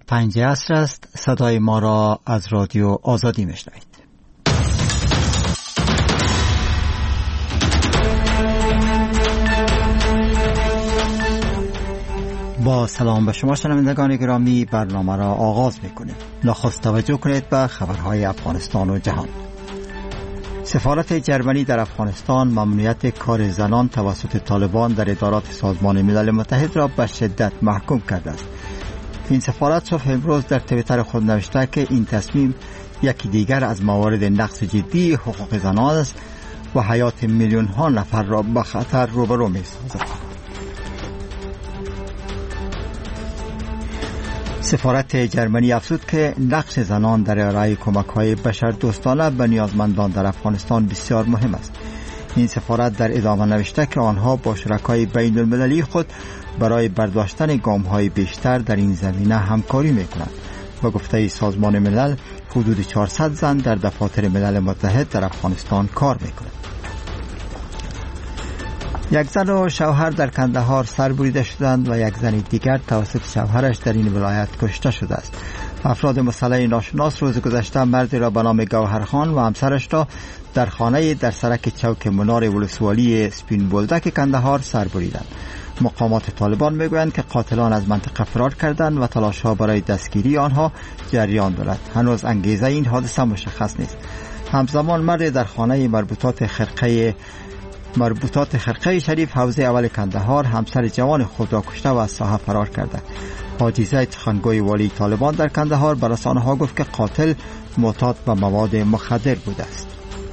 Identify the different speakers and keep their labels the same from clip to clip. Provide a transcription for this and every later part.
Speaker 1: 5 عصر است. صدای ما را از رادیو آزادی میشنوید. با سلام به شما شنوندگان گرامی، برنامه را آغاز میکنیم. نخست توجه کنید به خبرهای افغانستان و جهان. سفارت جرمنی در افغانستان ممنوعیت کار زنان توسط طالبان در ادارات سازمان ملل متحد را به شدت محکوم کرده است. این سفارت صبح امروز در توییتر خود نوشته که این تصمیم یکی دیگر از موارد نقض جدی حقوق زنان است و حیات میلیون ها نفر را به خطر روبرو می‌سازد. سفارت جرمنی افزود که نقش زنان در ارائه کمک‌های بشردوستانه به نیازمندان در افغانستان بسیار مهم است. این سفارت در ادامه نوشته که آنها با شرکای بین المللی خود برای برداشتن گام‌های بیشتر در این زمینه همکاری می‌کنند. با گفته سازمان ملل حدود 400 زن در دفاتر ملل متحد در افغانستان کار می‌کنند. یک زن و شوهر در کندهار سربریده شدند و یک زن دیگر توسط شوهرش در این ولایت کشته شده است. افراد مسلح ناشناس روز گذشته مردی را به نام گوهرخان و همسرش را در خانه در سرک چوک منار ولسوالی سپین بولدک کندهار سربریدند. مقامات طالبان میگویند که قاتلان از منطقه فرار کردند و تلاش‌ها برای دستگیری آنها جریان دارد. هنوز انگیزه این حادثه مشخص نیست. همزمان مرد در خانه مربوطات خرقه شریف حوزه اول کندهار همسر جوان خود را کشته و از ساحه فرار کرده. حاجیزه سخنگوی والی طالبان در کندهار به رسانه‌ها گفت که قاتل معتاد به مواد مخدر بوده است.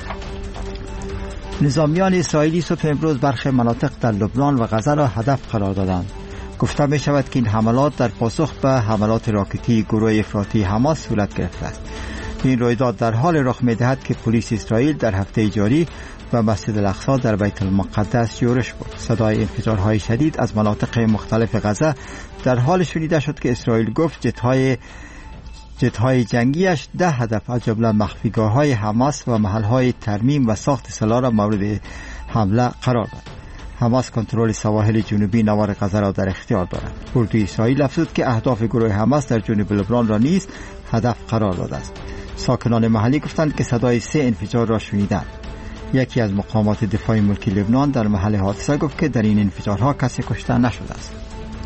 Speaker 1: نظامیان اسرائیلی صبح امروز برخی مناطق در لبنان و غزه را هدف قرار دادند. گفته می شود که این حملات در پاسخ به حملات راکتی گروه افراطی حماس صورت گرفته است. این رویداد در حال رخ می دهد که پلیس اسرائیل در هفته جاری و مسجد الاقصی در بیت المقدس یورش بود. صدای انفجارهای شدید از مناطق مختلف غزه در حال شنیده شد که اسرائیل گفت جت‌های جنگیش 10 هدف از جمله مخفیگاه‌های حماس و محل‌های ترمیم و ساخت سلاح را مورد حمله قرار داد. حماس کنترل سواحل جنوبی نوار غزه را در اختیار دارد. اردوی اسرائیل افزود که اهداف گروه حماس در جنوب لبنان را نیز هدف قرار داده است. ساکنان محلی گفتند که صدای 3 انفجار را شنیدند. یکی از مقامات دفاع ملکی لبنان در محل حادثه گفت که در این انفجارها کسی کشته نشده است.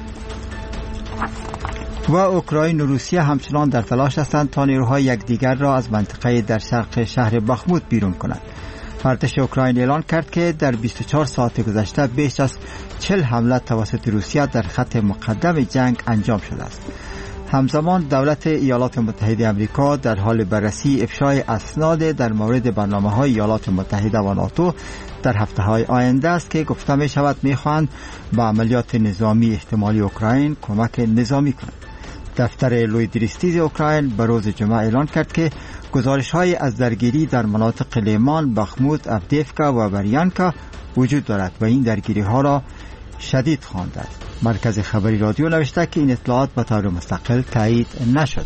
Speaker 1: و اوکراین و روسیه همچنان در تلاش هستند تا نیروهای یکدیگر را از منطقه در شرق شهر بخموت بیرون کنند. ارتش اوکراین اعلان کرد که در 24 ساعت گذشته بیش از 40 حمله توسط روسیه در خط مقدم جنگ انجام شده است. همزمان دولت ایالات متحده آمریکا در حال بررسی افشای اسناد در مورد برنامه‌های ایالات متحده و ناتو در هفته‌های آینده است که گفته می شود می‌خواهند به عملیات نظامی احتمالی اوکراین کمک نظامی کنند. دفتر لویدریستیز اوکراین به روز جمعه اعلان کرد که گزارش‌های از درگیری در مناطق لیمان، بخموت، افدیفکا و بریانکا وجود دارد و این درگیری‌ها را شدید خوانده است. مرکز خبری رادیو نوشته که این اطلاعات به طور مستقل تایید نشده.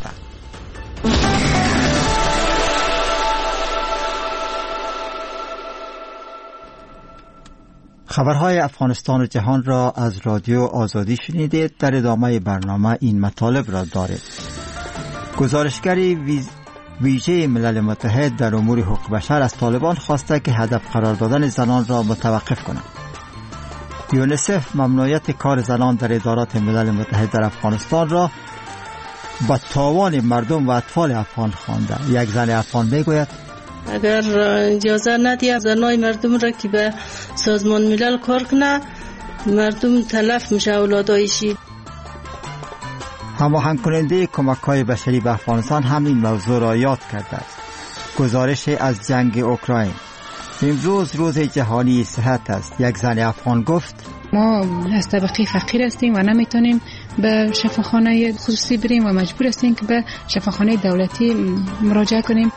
Speaker 1: خبرهای افغانستان و جهان را از رادیو آزادی شنیدید. در ادامه برنامه این مطالب را دارید. گزارشگر ویژه ملل متحد در امور حقوق بشر از طالبان خواسته که هدف قرار دادن زنان را متوقف کنند. یونیسف ممنوعیت کار زنان در ادارات ملل متحد در افغانستان را به تاوان مردم و اطفال افغان خوانده. یک زن افغان میگوید
Speaker 2: اگر اجازه ندهید زنای مردم را که به سازمان ملل کار کنه، مردم تلف میشه اولادایشی.
Speaker 1: هماهنگ کننده کمک‌های بشری به افغانستان همین موضوع را یاد کرده است. گزارش از جنگ اوکراین. امروز روز جهانی صحت است. یک زن افغان گفت
Speaker 3: ما از طبقه فقیر هستیم و نمیتونیم به شفاخانه خصوصی بریم و مجبور هستیم که به شفاخانه دولتی مراجعه کنیم.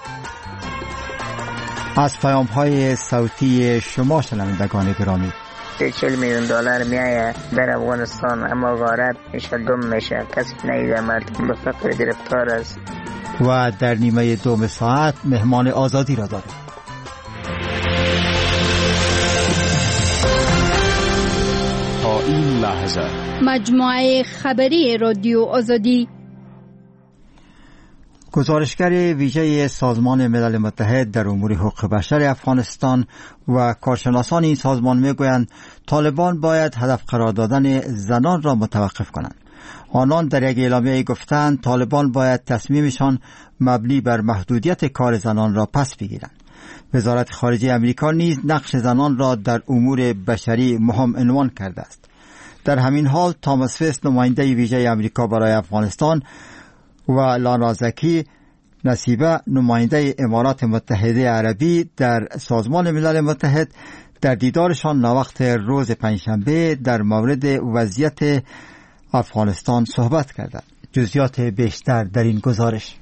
Speaker 1: از پیام‌های صوتی شما شنوندگان گرامی.
Speaker 4: 40 میلیون دلار میایه در افغانستان، اما غارت میشه، دم میشه، کسی نیده، مردم به فقر گرفتار است.
Speaker 1: و در نیمه دوم ساعت مهمان آزادی را داریم.
Speaker 5: تا این لحظه
Speaker 6: مجموعه خبری رادیو آزادی
Speaker 1: گزارشگر ویژه سازمان ملل متحد در امور حقوق بشر افغانستان و کارشناسان این سازمان میگویند طالبان باید هدف قرار دادن زنان را متوقف کنند. آنان در یک اعلامیه گفتند طالبان باید تصمیمشان مبنی بر محدودیت کار زنان را پس بگیرند. وزارت خارجه امریکا نیز نقش زنان را در امور بشری مهم عنوان کرده است. در همین حال تاماس وست نماینده ویژه امریکا برای افغانستان و لانا زکی نصیبه نماینده امارات متحده عربی در سازمان ملل متحد در دیدارشان ناوقت روز پنجشنبه در مورد وضعیت افغانستان صحبت کردند. جزئیات بیشتر در این گزارش.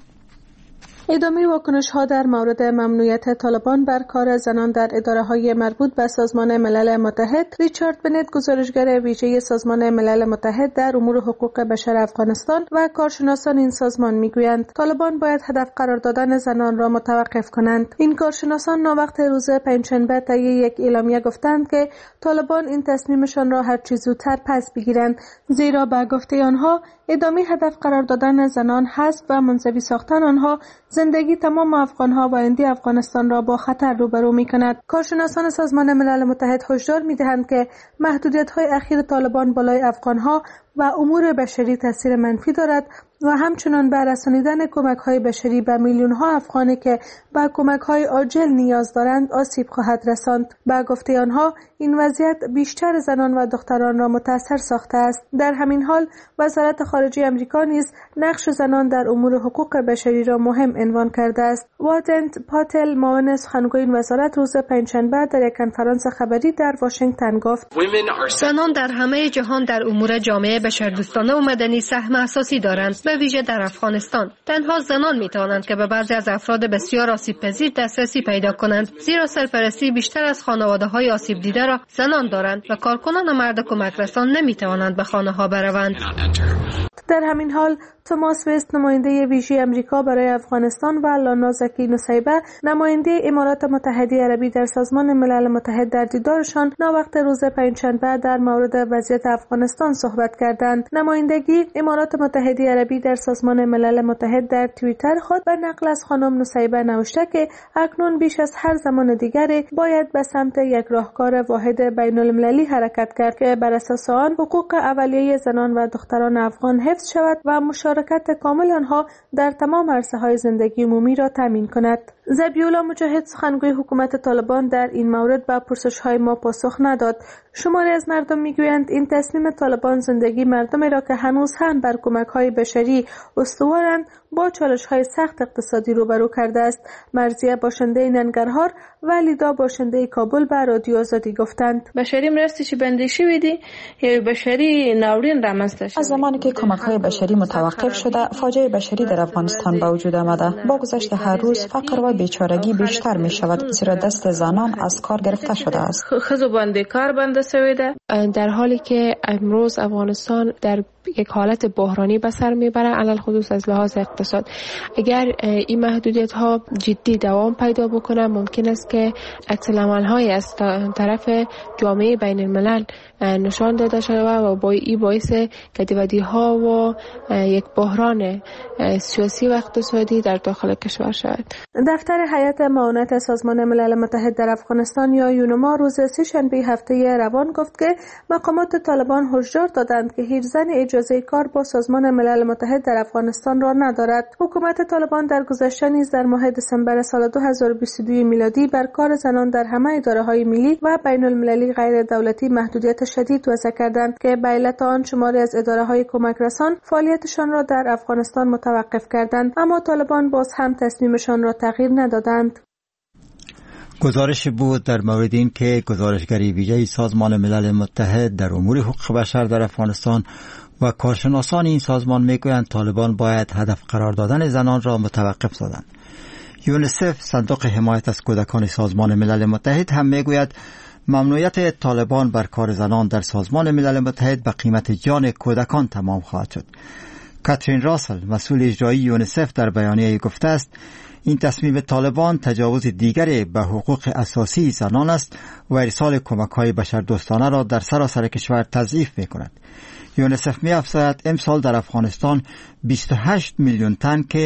Speaker 5: ادامه واکنش‌ها در مورد ممنوعیت طالبان بر کار زنان در اداره‌های مربوط به سازمان ملل متحد، ریچارد بنت گزارشگر ویژه سازمان ملل متحد در امور حقوق بشر افغانستان و کارشناسان این سازمان میگویند طالبان باید هدف قرار دادن زنان را متوقف کنند. این کارشناسان ناوقت روز پنجشنبه طی یک اعلامیه گفتند که طالبان این تصمیمشان را هر چه زودتر پس بگیرند، زیرا به گفته آنها ادامه هدف قرار دادن زنان، حذف و منزوی ساختن آنها زندگی تمام افغانها و آینده افغانستان را با خطر روبرو می‌کند. کارشناسان سازمان ملل متحد هشدار می‌دهند که محدودیت‌های اخیر طالبان بالای افغانها و امور بشری تاثیر منفی دارد و همچنان به رسانیدن کمک‌های بشری به میلیون‌ها افغانی که به کمک‌های عاجل نیاز دارند آسیب خواهد رساند. به گفته آنها این وضعیت بیشتر زنان و دختران را متاثر ساخته است. در همین حال وزارت خارجه آمریکا نیز نقش زنان در امور حقوق بشری را مهم عنوان کرده است. وادنت پاتل معاون سخنگوی این وزارت روز پنجشنبه در یک کنفرانس خبری در واشنگتن گفت:
Speaker 6: زنان در همه جهان در امور جامعه بشردوستانه و مدنی سهم اساسی دارند، به ویژه در افغانستان. تنها زنان می‌توانند که به بعضی از افراد بسیار آسیب‌پذیر دسترسی پیدا کنند، زیرا سرپرستی بیشتر از خانواده‌های آسیب دیده را زنان دارند و کارکنان و مرد کمک رسان نمی‌توانند به خانه‌ها بروند.
Speaker 5: در همین حال توماس وست نماینده ویژه امریکا برای افغانستان و لانا زکی نصیبه نماینده امارات متحده عربی در سازمان ملل متحد در دیدارشان ناوقت روز پنجشنبه در مورد وضعیت افغانستان صحبت کردند. نمایندگی امارات متحده عربی در سازمان ملل متحد در توییتر خود به نقل از خانم نصیبه نوشته که اکنون بیش از هر زمان دیگری باید به سمت یک راهکار واحد بین المللی حرکت کرد که بر اساس آن حقوق اولیه زنان و دختران افغان حفظ شود و مشارکت کامل آنها در تمام عرصه‌های زندگی عمومی را تامین کند. ذبیح‌الله مجاهد سخنگوی حکومت طالبان در این مورد به پرسش‌های ما پاسخ نداد. شماری از مردم میگویند این تصمیم طالبان زندگی مردمی را که هنوز هم بر کمک‌های بشری استوارند با چالش‌های سخت اقتصادی روبرو کرده است. مرضیه باشنده ننگرهار و لیدا باشنده کابل به رادیو آزادی گفتند:
Speaker 2: بشری مرستشی بندی شویدی یا بشری ناورین رامنځته شد.
Speaker 7: از زمانی که کمک‌های بشری متوقف شده فاجعه بشری در افغانستان به وجود آمده. با گذشت هر روز فقر و بیچارگی بیشتر می شود، زیرا دست زنان از کار گرفته شده است.
Speaker 2: خزو باندې کار بنده شوی ده.
Speaker 8: در حالی که امروز افغانستان در یک حالت بحرانی به سر میبره، علل خصوص از لحاظ اقتصاد. اگر این محدودیت ها جدی دوام پیدا بکنه ممکن است که عکس العمل های از طرف جامعه بین الملل نشان داده شده و با این باعث گدیودی ها و یک بحران سیاسی و اقتصادی در داخل کشور شود.
Speaker 5: دفتر هیئت معاونت سازمان ملل متحد در افغانستان یا یونما روز سه‌شنبه هفته روان گفت که مقامات طالبان هشدار دادند که هیچ زن اجازه کار با سازمان ملل متحد در افغانستان را ندارد. حکومت طالبان در گذشته نیز در ماه دسامبر سال 2022 میلادی بر کار زنان در همه اداره‌های ملی و بین المللی غیر دولتی محدودیت شدید وضع کردند که به علت آن شماری از اداره‌های کمک رسان فعالیتشان را در افغانستان متوقف کردند، اما طالبان باز هم تصمیمشان را تغییر ندادند.
Speaker 1: گزارش بود در مورد این که گزارشگری ویژه سازمان ملل متحد در امور حقوق بشر در افغانستان و کارشناسان این سازمان میگویند طالبان باید هدف قرار دادن زنان را متوقف سازند. یونیسف صندوق حمایت از کودکان سازمان ملل متحد هم میگوید ممنوعیت طالبان بر کار زنان در سازمان ملل متحد به قیمت جان کودکان تمام خواهد شد. کاترین راسل مسئول اجرایی یونیسف در بیانیه گفته است این تصمیم طالبان تجاوز دیگری به حقوق اساسی زنان است و ارسال کمک‌های بشردوستانه را در سراسر کشور تضعیف می‌کند. یونیسف می‌افزاید امسال در افغانستان 28 میلیون تن که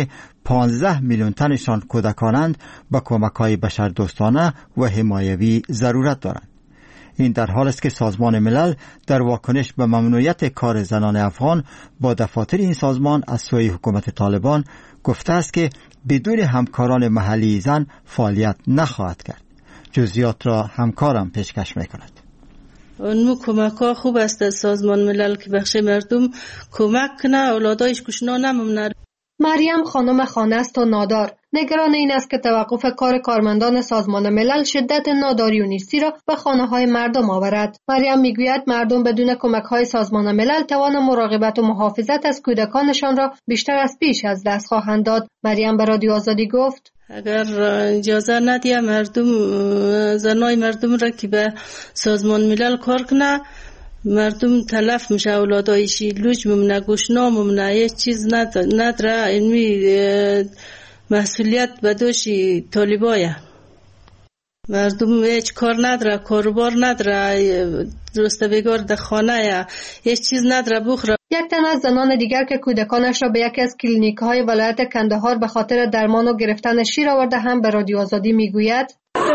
Speaker 1: 15 میلیون تنشان کودکانند با کمک‌های بشردوستانه و حمایوی ضرورت دارند. این در حال است که سازمان ملل در واکنش به ممنوعیت کار زنان افغان با دفاتر این سازمان از سوی حکومت طالبان گفته است که بدون همکاران محلی زن فعالیت نخواهد کرد. جزئیات را همکارم پیشکش می‌کند.
Speaker 2: اون کمک‌ها خوب است از سازمان ملل که بخش مردم کمک کنه اولادایش کشنا نمونه.
Speaker 6: مریم خانم خانه است و نادار. نگران این است که توقف کار کارمندان سازمان ملل شدت ناداری و نیستی را به خانه‌های مردم آورد. مریم میگوید مردم بدون کمک‌های سازمان ملل توان مراقبت و محافظت از کودکانشان را بیشتر از پیش از دست خواهند داد. مریم به رادیو آزادی گفت:
Speaker 2: اگر اجازه ندیه مردم زنای مردم را که به سازمان ملل کار کنه، مردم تلف میشه، اولادایشی لوج ممنه، گوشنا ممنه، هیچ چیز نداره. این مسئولیت به دوشی طالبایه. مردم هیچ کار نداره، کاروبار نداره، درست بگار در خانه هیچ چیز نداره بخوره.
Speaker 6: یک تن از زنان دیگر که کودکانش را به یکی از کلینیک‌های ولایت کندهار به خاطر درمان و گرفتن شیر آورده هم به رادیو آزادی میگوید: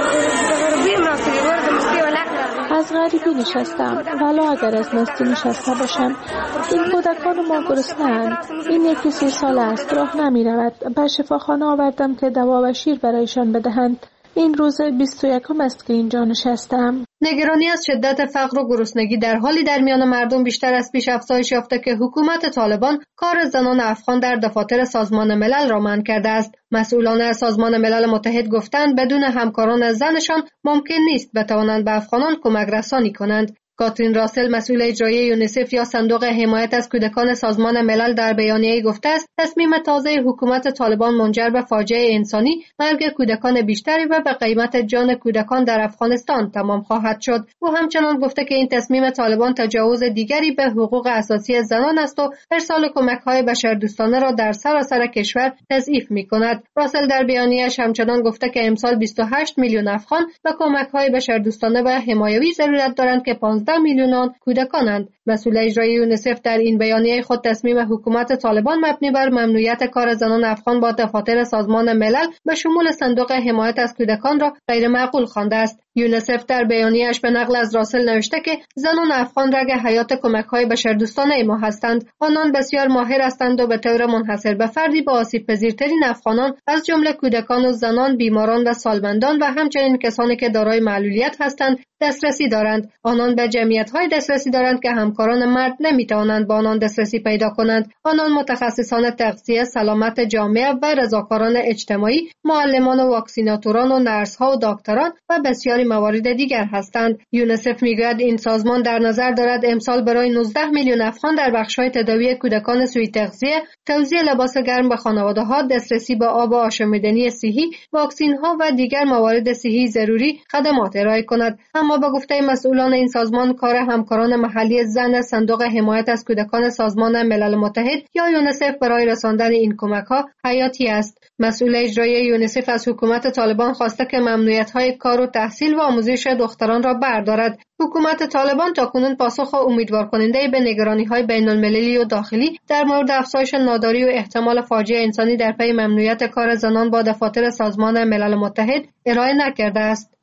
Speaker 5: از غریبی نشستم، ولی اگر از مستی نشسته باشم. این کودکان ما گرسنه‌اند. این یکی 3 سال است، راه نمی رود. به شفاخانه آوردم که دوا و شیر برایشان بدهند. این روز 21 است که اینجا نشستم.
Speaker 6: نگرانی از شدت فقر و گرسنگی در حالی در میان مردم بیشتر از پیش افزایش یافته که حکومت طالبان کار زنان افغان در دفاتر سازمان ملل را منع کرده است. مسئولان سازمان ملل متحد گفتند بدون همکاران زنشان ممکن نیست بتوانند به افغانان کمک رسانی کنند. کاترین راسل مسئول اجرایی یونیسف یا صندوق حمایت از کودکان سازمان ملل در بیانیه‌ای گفته است تصمیم تازه حکومت طالبان منجر به فاجعه انسانی، مرگ کودکان بیشتری و به قیمت جان کودکان در افغانستان تمام خواهد شد. او همچنان گفته که این تصمیم طالبان تجاوز دیگری به حقوق اساسی زنان است و ارسال کمک‌های بشردوستانه را در سراسر کشور تضعیف می‌کند. راسل در بیانیه‌اش همچنان گفته که امسال 28 میلیون افغان به کمک‌های بشردوستانه و حمایوی ضرورت دارند که 15 میلیون کودکانند. مسئول اجرایی یونیسف در این بیانیه خود تصمیم حکومت طالبان مبنی بر ممنوعیت کار زنان افغان با دفاتر سازمان ملل به شمول صندوق حمایت از کودکان را غیر معقول خوانده است. یونیسف در بیانیه‌اش به نقل از راسل نوشته که زنان افغان رگ حیات کمک‌های بشردوستانه ما هستند. آنان بسیار ماهر هستند و به طور منحصر به فردی با آسیب‌پذیرترین افغانان از جمله کودکان و زنان، بیماران و سالمندان و همچنین کسانی که دارای معلولیت هستند دسترسی دارند. آنان به جمعیت‌های دسترسی دارند که همکاران مرد نمی‌توانند با آنان دسترسی پیدا کنند. آنان متخصصان تغذیه، سلامت جامعه و رضاکاران اجتماعی، معلمان و واکسیناتوران و نرس‌ها و دکتران و بسیاری موارد دیگر هستند. یونیسف میگوید این سازمان در نظر دارد امسال برای 19 میلیون افغان در بخش‌های تداوی کودکان سوی تغذیه، توزیع لباس گرم به خانواده‌ها، دسترسی به آب و آشامیدنی صحی، واکسین‌ها و دیگر موارد صحی ضروری خدمات ارائه کند. اما با گفته مسئولان این سازمان کار همکاران محلی زن صندوق حمایت از کودکان سازمان ملل متحد یا یونیسف برای رساندن این کمک‌ها حیاتی است. مسئول اجرایی یونیسف از حکومت طالبان خواسته که ممنوعیت‌های کار و تحصیل و آموزش دختران را بردارد. حکومت طالبان تاکنون پاسخ امیدوار کننده به نگرانی‌های بین‌المللی و داخلی در مورد افزایش ناداری و احتمال فاجعه انسانی در پی ممنوعیت کار زنان با دفاتر سازمان ملل متحد ارائه نکرده است.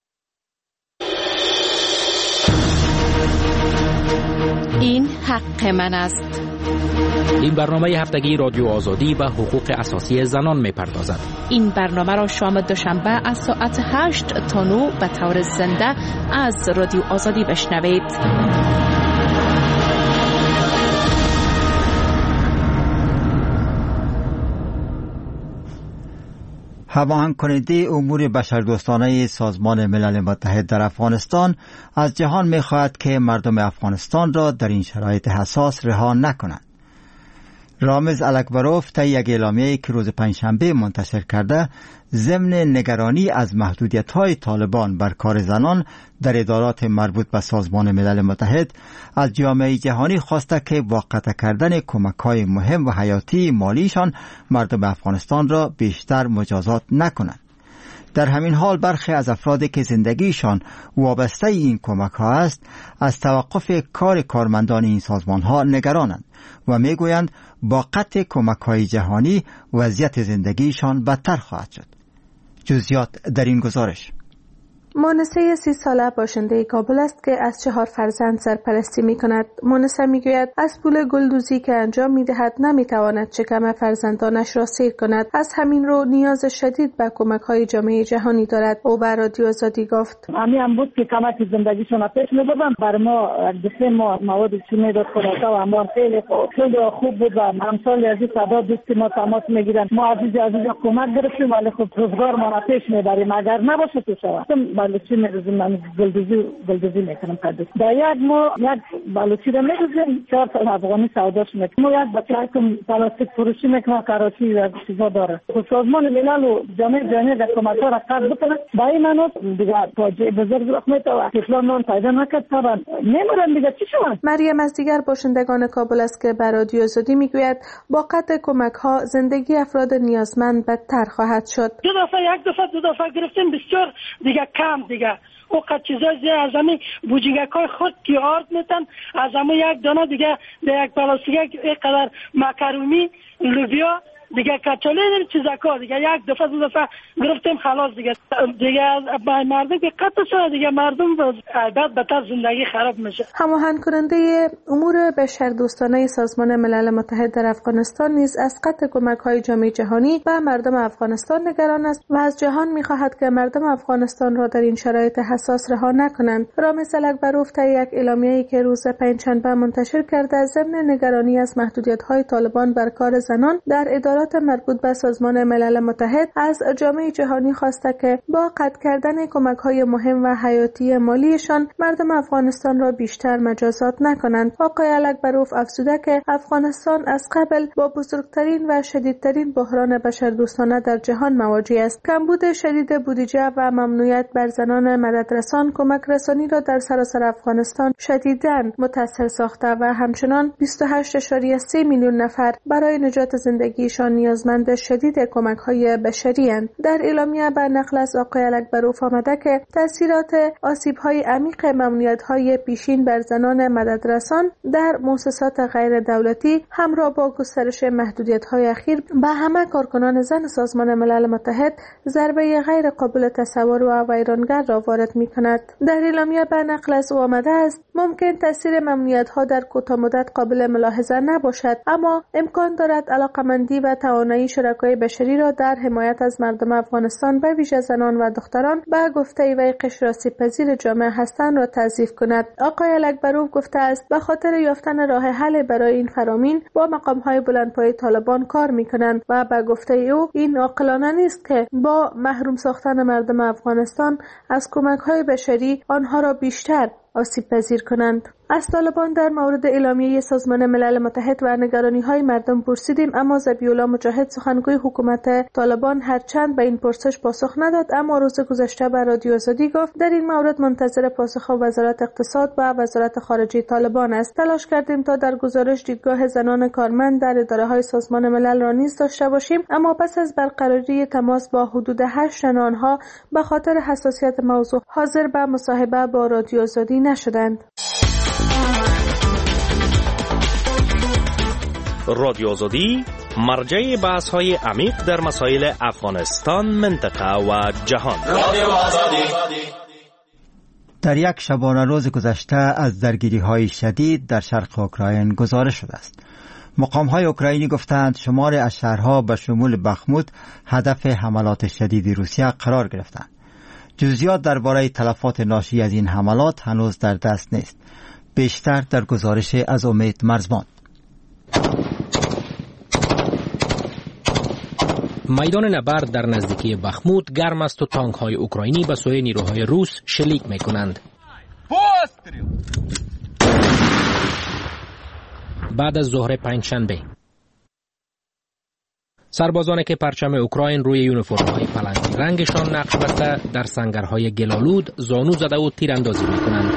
Speaker 9: این حق من است.
Speaker 10: این برنامه هفتگی رادیو آزادی و حقوق اساسی زنان می‌پردازد.
Speaker 9: این برنامه را شام دوشنبه از ساعت 8 تا 9 به طور زنده از رادیو آزادی بشنوید.
Speaker 1: هماهنگ کننده امور بشردوستانه سازمان ملل متحد در افغانستان از جهان می‌خواهد که مردم افغانستان را در این شرایط حساس رها نکنند. رامز الکبروف طی یک اعلامیه‌ای که روز پنجشنبه منتشر کرده ضمن نگرانی از محدودیت‌های طالبان بر کار زنان در ادارات مربوط به سازمان ملل متحد از جامعه جهانی خواسته که با قطع کردن کمک‌های مهم و حیاتی مالیشان مردم افغانستان را بیشتر مجازات نکنند. در همین حال برخی از افرادی که زندگیشان وابسته این کمک‌ها است از توقف کار کارمندان این سازمان‌ها نگرانند و میگویند با قطع کمک‌های جهانی وضعیت زندگیشان بدتر خواهد شد. جزئیات در این گزارش.
Speaker 5: مونسه 30 ساله باشنده کابل است که از 4 فرزند سرپرستی می کند. مونسه می گوید از پول گلدوزی که انجام می دهد نمی تواند شکم فرزندانش را سیر کند. از همین رو نیاز شدید به کمک های جامعه جهانی دارد. او به رادیو آزادی گفت
Speaker 11: همین بود که کمک زندگیشون پیش می بردن. برای ما دسته ما مواد چینی داد خلاصه و اما خیلی خوب بود و همسال عزیز صدا دوستی ما تماس می گیرن. ما عزیز کمک گرفتیم ولی خب روزگار ما پیش می بریم. اگر نباشه تو شود بالوچی می‌روزیم گلدوزی میکنم پرداخت. در یک ما یک بالوچی را می‌روزیم 4 تا افغانی سوداش میکنم. ما یک بچه که پلاستیک فروشی میکنه کراچی و چیزا داره. سازمان ملل و جامعه جهانی در کمک‌ها را قطع بکنه. با این منو دیگه فاجعه بزرگ رخ میده و اطلاع پیدا نکرد طبعا نمیرن دیگه چی شد.
Speaker 5: مریم از دیگر باشندگان کابل است که به رادیو آزادی میگوید با قطع کمک‌ها زندگی افراد نیازمند بدتر خواهد شد.
Speaker 12: دو دفعه گرفتیم بسیار دیگه کم دیگه او قد چیزای از همین بوجینگکای خود که آرد میتن از همون یک دانه دیگه در یک پلاستیک یک قدر مکرومی لوبیا دیگه کچاله چیزاکا دیگه یک دفعه دو دفعه گرفتیم خلاص دیگه مردم که قطع شده دیگه مردم بعد بهتر زندگی خراب میشه.
Speaker 5: هماهنگ کننده امور بشردوستانه سازمان ملل متحد در افغانستان نیز از قطع کمک‌های جامعه جهانی به مردم افغانستان نگران است و از جهان می‌خواهد که مردم افغانستان را در این شرایط حساس رها نکنند. رامز الکبروف در یک اعلامیه‌ای که روز پنجشنبه منتشر کرده ضمن نگرانی از محدودیت‌های طالبان بر کار زنان در ادارات مربوط به سازمان ملل متحد از جامعه جهانی خواسته که با قطع کردن کمک‌های مهم و حیاتی مالیشان مردم افغانستان را بیشتر مجازات نکنند. آقای الکبروف افزوده که افغانستان از قبل با بزرگترین و شدیدترین بحران بشردوستانه در جهان مواجه است. کمبود شدید بودجه و ممنوعیت بر زنان مددرسان کمک رسانی را در سراسر افغانستان شدیداً متاثر ساخته و همچنان 28.3 میلیون نفر برای نجات زندگیشان نیازمند شدید کمک‌های بشری اند. در اعلامیه به نقل از آقای الکبروف آمده که تاثیرات آسیب‌های عمیق ممنوعیت‌های پیشین بر زنان مددرسان در مؤسسات غیر دولتی همراه با گسترش محدودیت‌های اخیر به همه کارکنان زن سازمان ملل متحد ضربه غیر قابل تصور و ویرانگر را وارد می‌کند. در اعلامیه به نقل از او آمده است ممکن تاثیر ممنوعیت‌ها در کوتاه مدت قابل ملاحظه نباشد، اما امکان دارد علاقمندی و توانایی شرکای بشری را در حمایت از مردم افغانستان به ویژه زنان و دختران به گفته وی قشر آسیب‌پذیر جامعه هستند را تضعیف کند. آقای الکبروف گفته است به خاطر یافتن راه حل برای این فرامین با مقام‌های بلندپایه طالبان کار می‌کنند و به گفته او این عاقلانه نیست که با محروم ساختن مردم افغانستان از کمک‌های بشری آنها را بیشتر آسیب پذیر کنند. از طالبان در مورد اعلامیه سازمان ملل متحد و نگرانی‌های مردم پرسیدیم، اما ذبیح‌الله مجاهد سخنگوی حکومت طالبان هرچند به این پرسش پاسخ نداد، اما روز گذشته به رادیو آزادی گفت در این مورد منتظر پاسخ وزارت اقتصاد و وزارت خارجه طالبان است. تلاش کردیم تا در گزارش دیدگاه زنان کارمند در اداره‌های سازمان ملل را نیز داشته باشیم، اما پس از برقراری تماس با حدود 8 تن آنها به خاطر حساسیت موضوع حاضر به مصاحبه با رادیو آزادی نشدند.
Speaker 13: رادیو آزادی مرجع بحث‌های عمیق در مسائل افغانستان، منطقه و جهان.
Speaker 1: در یک شبانه روز گذشته از درگیری‌های شدید در شرق اوکراین گزارش شده است. مقام‌های اوکراینی گفتند شمار از شهرها به شمول بخموت هدف حملات شدید روسیه قرار گرفتند. جزئیات درباره تلفات ناشی از این حملات هنوز در دست نیست. بیشتر در گزارش از امید مرزبان.
Speaker 10: میدان نبرد در نزدیکی بخموت گرم است و تانک‌های اوکراینی به سوی نیروهای روس شلیک می‌کنند. بعد از ظهر پنجشنبه سربازانی که پرچم اوکراین روی یونیفرم‌های پلنگی رنگشان نقش بسته در سنگرهای گلالود زانو زده و تیراندازی می‌کنند.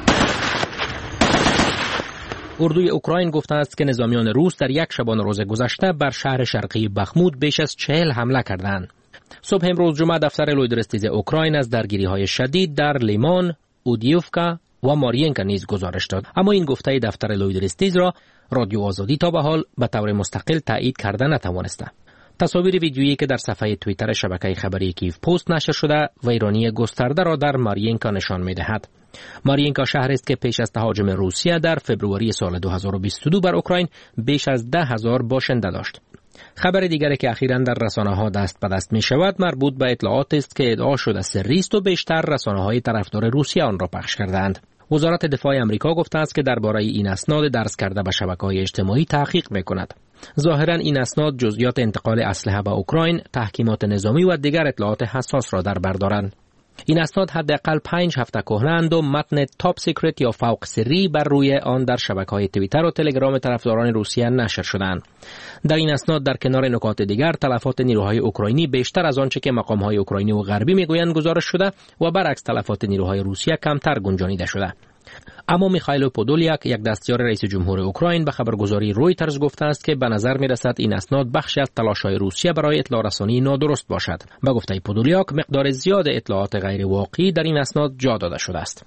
Speaker 10: اردوی اوکراین گفته است که نظامیان روس در یک شبانه روز گذشته بر شهر شرقی بخموت بیش از 40 حمله کردند. صبح امروز جمعه دفتر لویدرستیز اوکراین از درگیری‌های شدید در لیمان، اودیوفکا و مارینکا نیز گزارش داد. اما این گفته دفتر لویدرستیز را رادیو آزادی تا به حال به طور مستقل تایید کرده نتوانسته. تصاویر ویدیویی که در صفحه توییتر شبکه خبری کیف پست نشر شده ویرانی گسترده را در مارینکا نشان می‌دهد. مارینکا شهری است که پیش از تهاجم روسیه در فوریه سال 2022 بر اوکراین بیش از 10,000 باشنده داشت. خبر دیگری که اخیراً در رسانه‌ها دست به دست می‌شود مربوط به اطلاعات است که ادعا شده سری است و بیشتر رسانه‌های طرفدار روسیه آن را پخش کردند. وزارت دفاع آمریکا گفته است که درباره این اسناد درز کرده به شبکه‌های اجتماعی تحقیق می‌کند. ظاهراً این اسناد جزئیات انتقال اسلحه به اوکراین، تحکیمات نظامی و دیگر اطلاعات حساس را در بر دارند. این اسناد حداقل 5 هفته کهنه‌اند و متن تاپ سیکرت یا فوق سری بر روی آن در شبکه‌های توییتر و تلگرام طرفداران روسیه نشر شدند. در این اسناد در کنار نکات دیگر تلفات نیروهای اوکراینی بیشتر از آنچه که مقام‌های اوکراینی و غربی میگویند گزارش شده و برعکس تلفات نیروهای روسیه کمتر گنجانیده شده. اما میخائیل پودولیاک، یک دستیار رئیس جمهور اوکراین، به خبرگزاری رویترز گفته است که به نظر میرسد این اسناد بخشی از تلاش‌های روسیه برای اطلاع رسانی نادرست باشد. به گفته پودولیاک مقدار زیاد اطلاعات غیر واقعی در این اسناد جا داده شده است.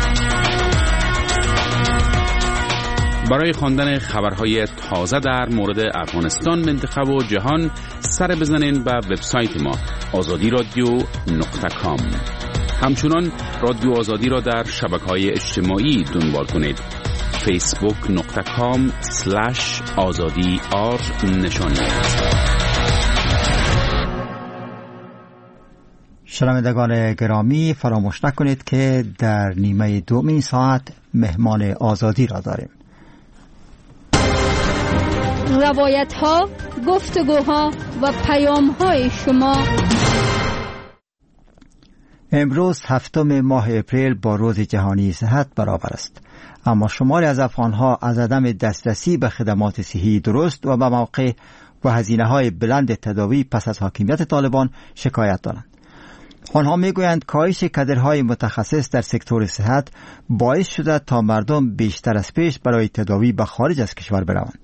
Speaker 14: برای خواندن خبرهای تازه در مورد افغانستان، منطقه و جهان سر بزنین به وبسایت ما azadiradio.com. همچنان رادیو آزادی را در شبکه‌های اجتماعی دنبال کنید. facebook.com/azadi_r
Speaker 1: شنوندگان گرامی، فراموش نکنید که در نیمه دومین ساعت مهمان آزادی را داریم.
Speaker 15: روایت‌ها، گفتگوها و پیام‌های شما.
Speaker 1: امروز 7 ماه اپریل با روز جهانی صحت برابر است، اما شماری از افغانها از عدم دسترسی به خدمات صحی درست و به موقع و هزینه‌های بلند تداوی پس از حاکمیت طالبان شکایت دارند. آنها میگویند کاهش کادرهای متخصص در سکتور صحت باعث شده تا مردم بیشتر از پیش برای تداوی به خارج از کشور بروند.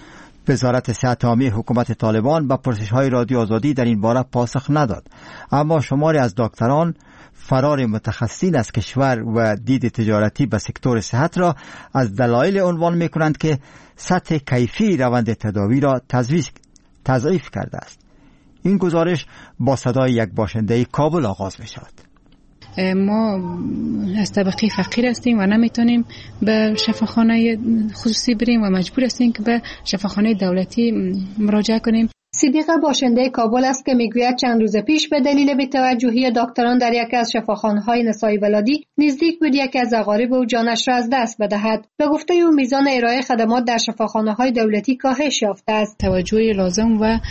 Speaker 1: وزارت صحت عامه حکومت طالبان به پرسش‌های رادیو آزادی در این باره پاسخ نداد، اما شماری از دکتران فرار متخصصین از کشور و دید تجارتی به سکتور صحت را از دلایل عنوان می‌کنند که سطح کیفی روند تداوی را تضعیف کرده است. این گزارش با صدای یک باشنده کابل آغاز می‌شود.
Speaker 3: ما از طبقه فقیر هستیم و نمیتونیم به شفاخانه خصوصی بریم و مجبور هستیم که به شفاخانه دولتی مراجعه کنیم.
Speaker 6: صدیق باشنده کابل است که میگوید چند روز پیش به دلیل بی‌توجهی دکتران در یکی از شفاخانه‌های نسایی ولادی نزدیک بود یکی از اقارب او جانش را از دست بدهد. به گفته او میزان ارائه خدمات در شفاخانه‌های دولتی کاهش یافته است.
Speaker 3: توجه لازم و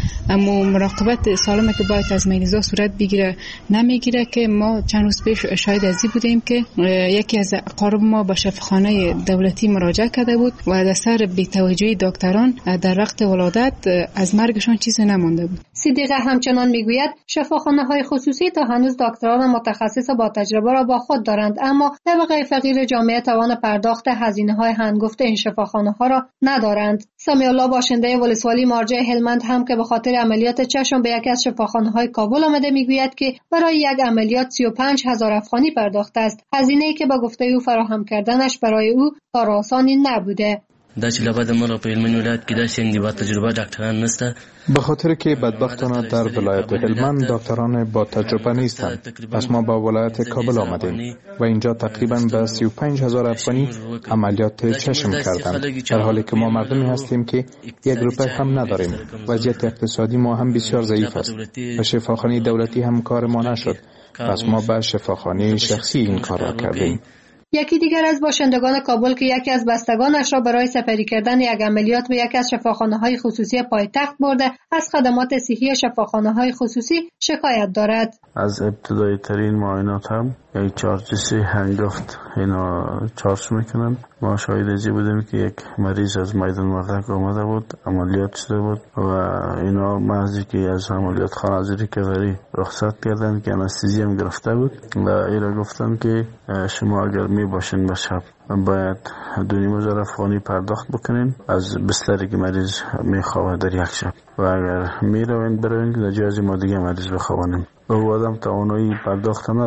Speaker 3: مراقبت سالمی که باید از مریضا صورت بگیره نمیگیره که ما چند روز پیش شاهد ازی بودیم که یکی از اقارب ما به شفاخانه دولتی مراجعه کرده بود و از اثر بی‌توجهی دکتران در وقت ولادت از مرگشان چیزی نمانده بود.
Speaker 6: صدیقه همچنان میگوید شفاخانه‌های خصوصی تا هنوز دکتران متخصص با تجربه را با خود دارند، اما طبقه فقیر جامعه توان پرداخت هزینه‌های هنگفت این شفاخانه‌ها را ندارند. سمی الله باشنده ولسوالی مارجع هلمند هم که به خاطر عملیات چشم به یکی از شفاخانه‌های کابل آمده میگوید که برای یک عملیات 35,000 افغانی پرداخته است، هزینه‌ای که به گفته او فراهم کردنش برای او کار آسانی نبوده.
Speaker 16: دا چې لبد مرا په هلمند ولایت کې داسې اندیبا تجربه ډاکټران نشته،
Speaker 17: به خاطر که بدبختانه در ولایت هلمند دکتران با تجربه نیستند. پس ما با ولایت کابل آمدیم و اینجا تقریبا به 35,000 افغانی عملیات چشم کردند، در حالی که ما مردمی هستیم که 1 روپیه هم نداریم. وضعیت اقتصادی ما هم بسیار ضعیف است و شفاخانه دولتی هم کار ما نشد، پس ما به شفاخانه شخصی این کار را کردیم.
Speaker 6: یکی دیگر از باشندگان کابل که یکی از بستگانش را برای سپری کردن یک عملیات به یکی از شفاخانه‌های خصوصی پایتخت برده از خدمات صحی شفاخانه‌های خصوصی شکایت دارد.
Speaker 18: از ابتدایی ترین معاینات هم یک چارجسی هنگفت اینا چارج میکنن. ما شاهد ازی بودیم که یک مریض از میدان مردک آمده بود، عملیات شده بود و اینا محضی که از عملیات خانه ریکاوری رخصت کردن که انستیزی هم گرفته بود و اینا گفتن که شما اگر می باشین به شب باید 2,500 افغانی پرداخت بکنین از بستری که مریض میخواه در یک شب و اگر می روین بروین لجاز ما دیگه مریض بخوانیم. و آدم توانایی پرداخت نداشت.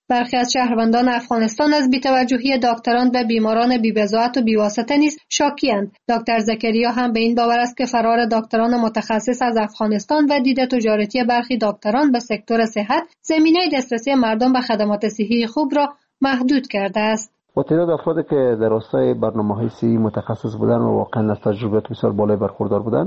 Speaker 6: برخی از شهروندان افغانستان از بی‌توجهی دکتران به بیماران بی‌بضاعت و بی‌واسطه نیز شاکی‌اند. دکتر زکریا هم به این باور است که فرار دکتران متخصص از افغانستان و دید تجارتی برخی دکتران به سکتور صحت زمینه دسترسی مردم به خدمات صحی خوب را محدود کرده است.
Speaker 19: با تعداد افرادی که در راستای برنامه‌های صحی متخصص بودن و واقعا از تجربیات بسیار بالای برخوردار بودن،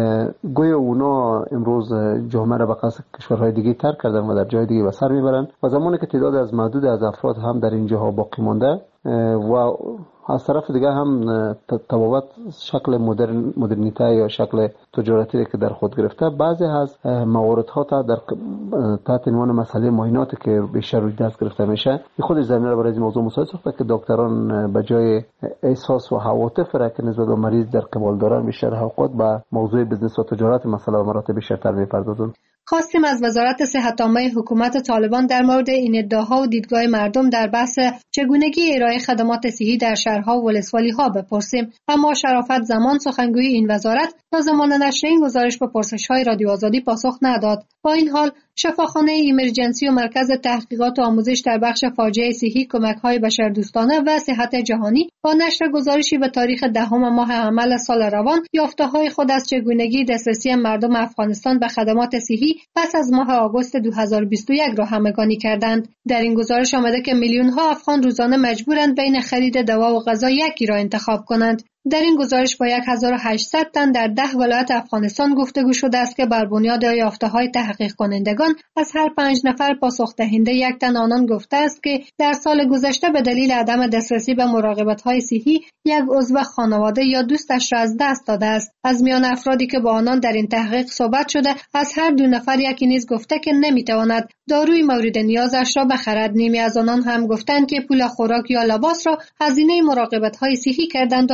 Speaker 19: گویا اونا امروز جامعه را به قصد کشورهای دیگه ترک کردن و در جای دیگه به سر میبرن و زمانی که تعداد از محدود از افراد هم در اینجاها باقی مانده و از طرف دیگه هم تبابت شکل مدرنیته یا شکل تجارتی که در خود گرفته، بعضی از مواردها تا در تحت عنوان مسئله معایناتی که بیشتر روی دست گرفته میشه، این خودش زمینه را برای این موضوع مساعد ساخته که دکتران به جای احساس و عواطف را که نسبت به مریض در قبال دارن، بیشتر اوقات به موضوع بزنس و تجارت مسئله و مراتب بیشتر میپردازند.
Speaker 6: خواستیم از وزارت صحت عامه حکومت طالبان در مورد این ادعاها و دیدگاه مردم در بحث چگونگی ارائه خدمات صحی در شهرها و ولسوالی‌ها بپرسیم، اما شرافت زمان سخنگوی این وزارت تا زمان نشر این گزارش به پرسش‌های رادیو آزادی پاسخ نداد. با این حال شفاخانه ایمرجنسی و مرکز تحقیقات و آموزش در بخش فاجعه صحی کمک‌های بشردوستانه و صحت جهانی با نشر گزارشی به تاریخ 10 ماه حمل سال روان یافته‌های خود از چگونگی دسترسی مردم افغانستان به خدمات صحی پس از ماه آگوست 2021 را همگانی کردند. در این گزارش آمده که میلیون‌ها افغان روزانه مجبورند بین خرید دوا و غذا یکی را انتخاب کنند. در این گزارش با 1800 تن در 10 ولایت افغانستان گفتگو شده است که بر بنیاد یافته‌های تحقیق کنندگان از هر 5 نفر پاسخ دهنده 1 تن آنان گفته است که در سال گذشته به دلیل عدم دسترسی به مراقبت‌های صحی یک عضو خانواده یا دوستش را از دست داده است. از میان افرادی که با آنان در این تحقیق صحبت شده، از هر 2 نفر یکی نیز گفته که نمی‌تواند داروی مورد نیازش را بخرد. نیمی از آنان هم گفتند که پول خوراک یا لباس را هزینه مراقبت‌های صحی کردند و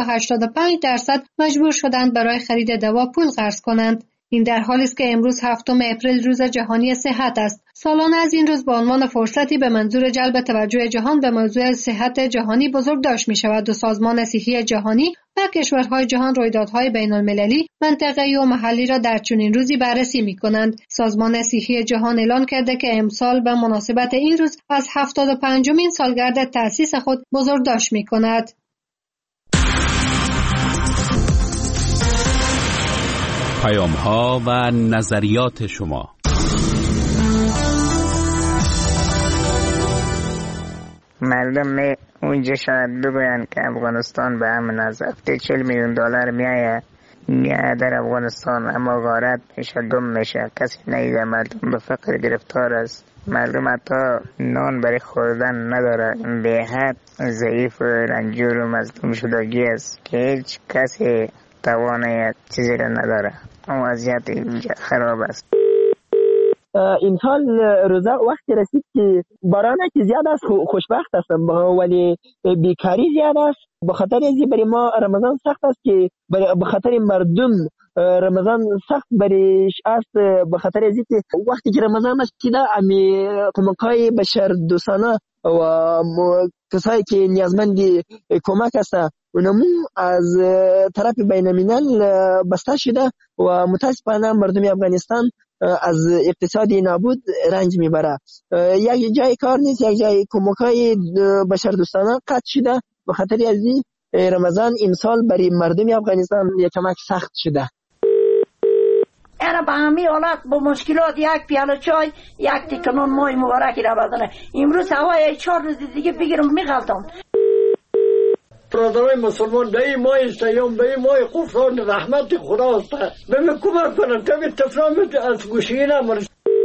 Speaker 6: 85% مجبور شدند برای خرید دوا پول قرض کنند. این در حالی است که امروز 7 اپریل روز جهانی صحت است. سالانه از این روز به عنوان فرصتی به منظور جلب توجه جهان به موضوع صحت جهانی بزرگداشت می شود و سازمان صحی جهانی و کشورهای جهان رویدادهای بین المللی، منطقه‌ای و محلی را در چنین روزی بررسی می کنند. سازمان صحی جهان اعلان کرده که امسال به مناسبت این روز از 75مین سالگرد تأسیس خود بزرگداشت می کند.
Speaker 14: پیام‌ها و نظریات شما.
Speaker 4: مردم اونجا شاید بگویند که افغانستان به همین از هفته 40 میلیون دلار میایه در افغانستان، اما غارت میشه، دم میشه، کسی نیده، مردم به فقر گرفتار است. مردم حتی نان برای خوردن نداره، به حد ضعیف و رنجور و مظلوم شدگی است که هیچ کسی توانه چیزی را نداره. وضعیت اینجا خراب است.
Speaker 20: این سال روزه وقتی رسید که باران که زیاد است، خوشبخت هستم، ولی بیکاری زیاد است. به خاطر ازی برای ما رمضان سخت است که به خاطر مردم رمضان سخت بریش است. به خاطر ازی که وقتی که رمضان رسیده امی کمک‌های بشردوستانه و کسایی که نیازمند کمک هستند اونمو از طرف بین الملل بسته شده و متاسفانه مردم افغانستان از اقتصادی نابود رنج میبره. یک جای کار نیست، یک جای کمک‌های بشردوستانه قطع شده. به خاطر از این رمضان این سال برای مردم افغانستان یک کمک سخت شده.
Speaker 21: اینا به همین حالت با مشکلات یک پیاله چای، یک تکنون مای مبارکی را بدنه. امروز هوای 4 روز دیگه بگیرم میغلطم.
Speaker 22: برادرای مسلمان به این ماه سیام، به این ماه غفران رحمت خداست. به من کمک کنن تا به تفرامت از گوشی نمارد.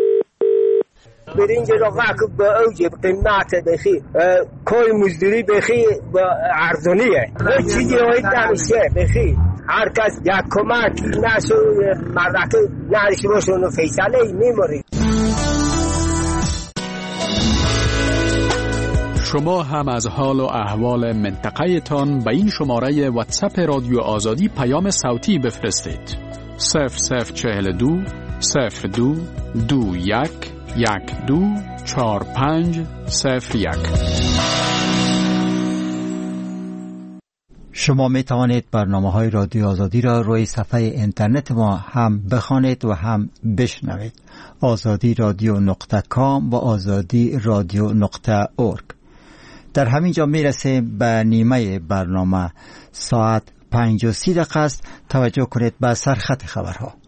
Speaker 23: برنج را غاک به اوج قیمت بخی، کوی مزدوری بخی به ارزونیه. هیچ چیزی هایی نمیشه بخی. هر کس یک کمک نشو مردک نشو باشون و فیصله میموری.
Speaker 24: شما هم از حال و احوال منطقه تان به این شماره واتساپ رادیو آزادی پیام صوتی بفرستید. 0042 02 21 12 45 01.
Speaker 1: شما می توانید برنامه‌های رادیو آزادی را روی صفحه اینترنت ما هم بخوانید و هم بشنوید. azadi.com و azadi.org. در همین جا می رسیم به نیمه برنامه. ساعت 5:30 است. توجه کنید به سرخط خبرها.